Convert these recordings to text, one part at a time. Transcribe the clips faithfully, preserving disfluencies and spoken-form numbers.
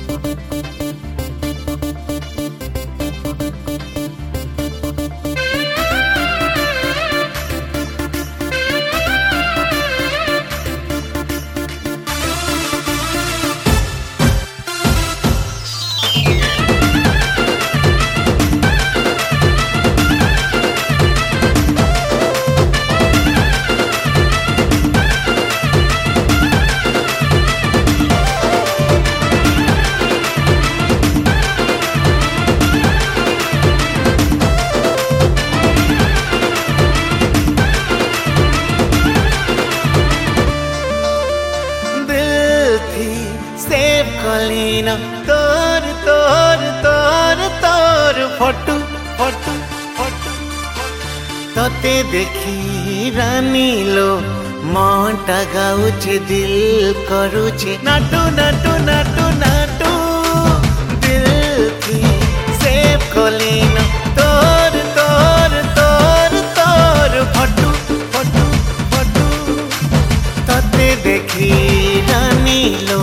कलीना तोर तोर तोर तोर फटू फटू फटू तते देखी रानी लो मनटा गाउछे दिल करूछे नाटू नाटू नाटू नाटू दिल थी सेव कलीना तोर तोर तोर तोर फटू फटू फटू तते देखी रानी लो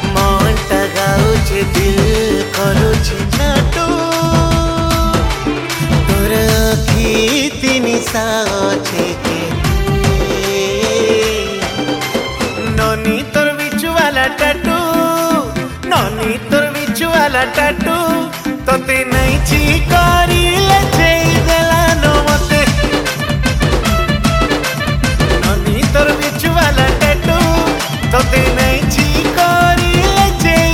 दिल करुछे नाटू तोर आखी तीनी साछे ननी तोर बिचु वाला टाटू ननी तोर बिचु वाला टाटू तोते नहीं छी करिले जेई देलानो मते ननी तोर बिचु वाला टाटू तोते नहीं छी करिले जेई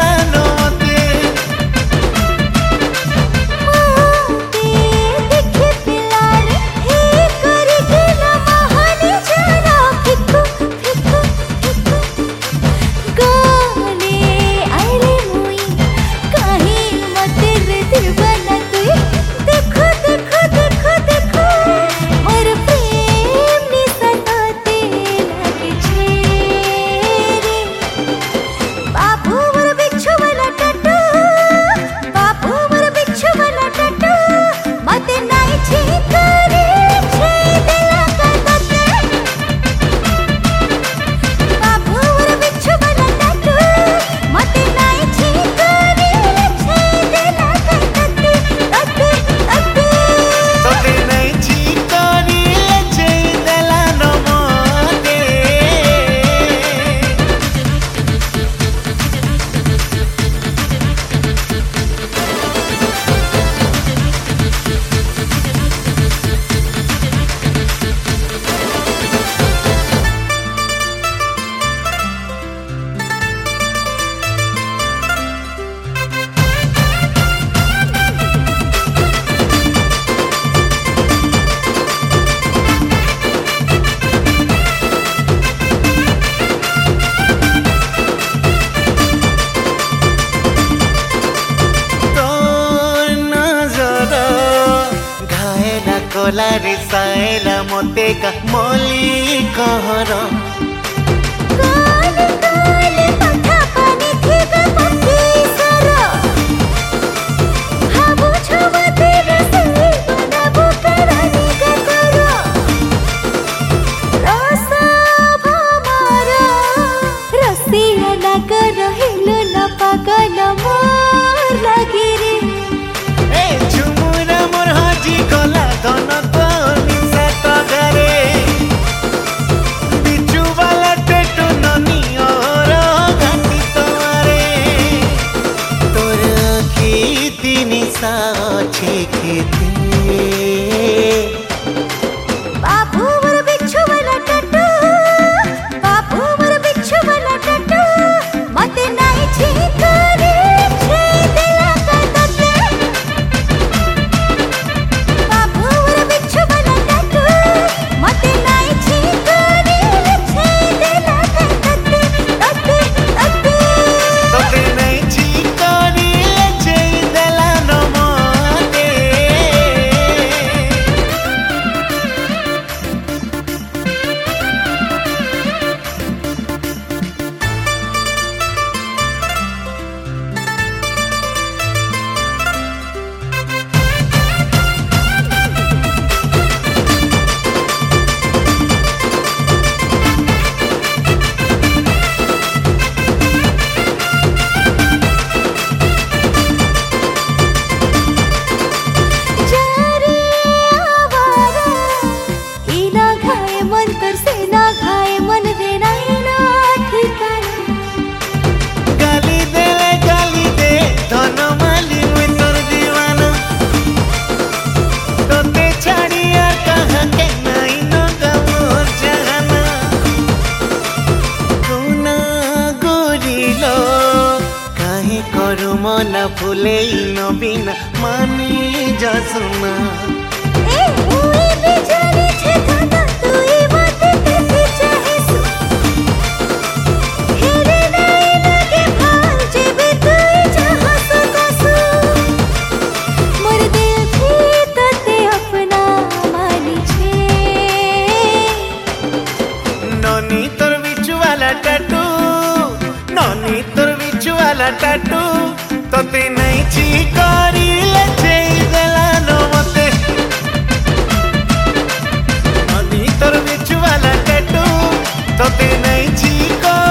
कोलारे सायला मोते का मोली कहर काल काल पथा पानी थिग पथी सर हाबु छवा तेरे सही बनाबु करानी का कर रस भमर रसिया ना कर हिल न पागल मोर लागी रे ए झुमुरा मोर हाजी गला धन तो निशा तगरे बिचु वाला टेटू ननी और घाटी तुम्हारे तोर आखी तीनी साछे खेते बाबू मोर बिच्छू वाला टाटू बाबू मोर बिच्छू वाला टाटू मते नहीं छी करे छे दिला का तते बाबू मोर बिच्छू वाला टाटू मते नहीं छी करे छे दिला का तते तते तते तोते नहीं छी करिले जेई देलानो मते मोर मन फुले नवीन मानी जसुना ए उई भी जाने छे खाना तुई बात कैसे चाहेसु हेरे नहीं लगे भाल जेबे तुई जहाँ सकसु मोर दिल भी तते अपना मानी छे ननी तोर बिचु वाला टैटू ननी तोर बिचु वाला टैटू तोते नहीं ची करी ले जेई देलानो मते ननी तोर बिचु वाला टैटू तोते नहीं ची